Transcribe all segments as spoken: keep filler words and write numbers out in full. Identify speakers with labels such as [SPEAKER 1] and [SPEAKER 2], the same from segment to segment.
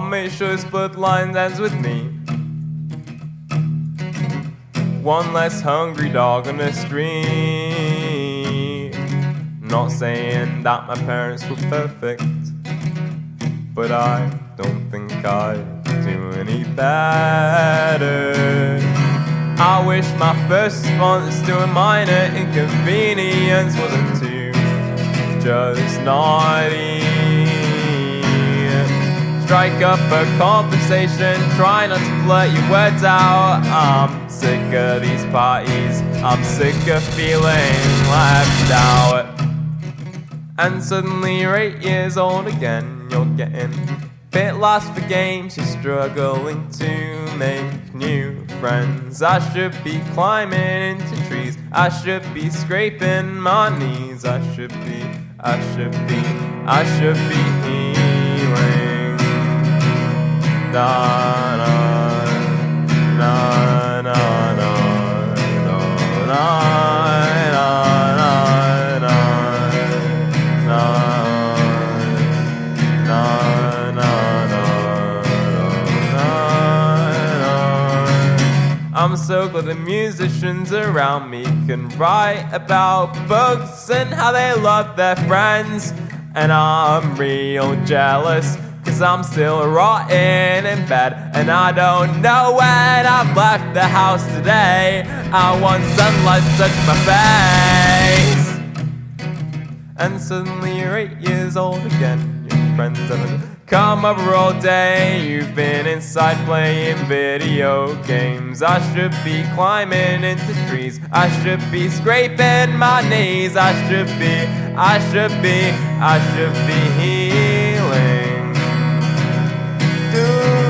[SPEAKER 1] make sure this bloodline ends with me. One less hungry dog on the street. Not saying that my parents were perfect, but I don't think I'd do any better. I wish my first response to a minor inconvenience wasn't to just naughty. Strike up a conversation, try not to blurt your words out. I'm sick of these parties, I'm sick of feeling left out. And suddenly you're eight years old again, you're getting a bit lost for games, you're struggling to make new friends. I should be climbing into trees, I should be scraping my knees, I should be, I should be, I should be healing. Na na na na na na na I'm so glad the musicians around me can write about books and how they love their friends. And I'm real jealous, cause I'm still rotting in bed. And I don't know when I've left the house today. I want sunlight to touch my face. And suddenly you're eight years old again, your friends haven't come over all day. You've been inside playing video games. I should be climbing into trees, I should be scraping my knees, I should be, I should be, I should be healing. Do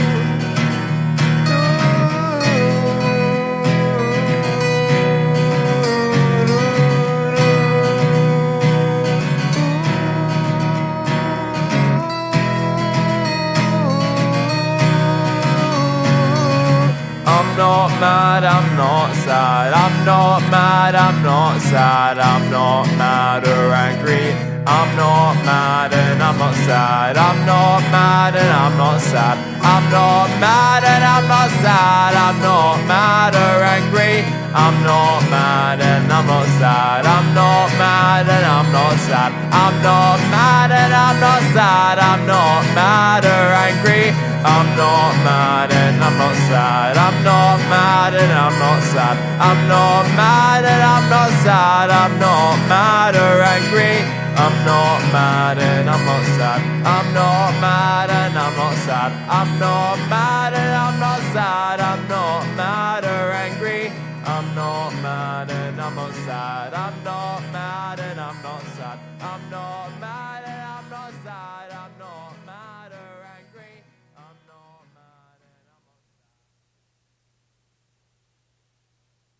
[SPEAKER 1] I'm not mad, I'm not sad. I'm not mad, I'm not sad. I'm not mad or angry. I'm not mad and I'm not sad. I'm not mad and I'm not sad. I'm not mad and I'm not sad. I'm not mad or angry. I'm not mad and I'm not sad. I'm not mad and I'm not sad. I'm not mad and I'm not sad. I'm not mad or angry. I'm not mad and I'm not sad. I'm not mad and I'm not sad. I'm not mad and I'm not sad. I'm not mad or angry. I'm not mad and I'm not sad. I'm not mad and I'm not sad. I'm not mad and I'm not sad. I'm not mad or angry. I'm not mad and I'm not sad. I'm not mad and I'm not sad. I'm not mad.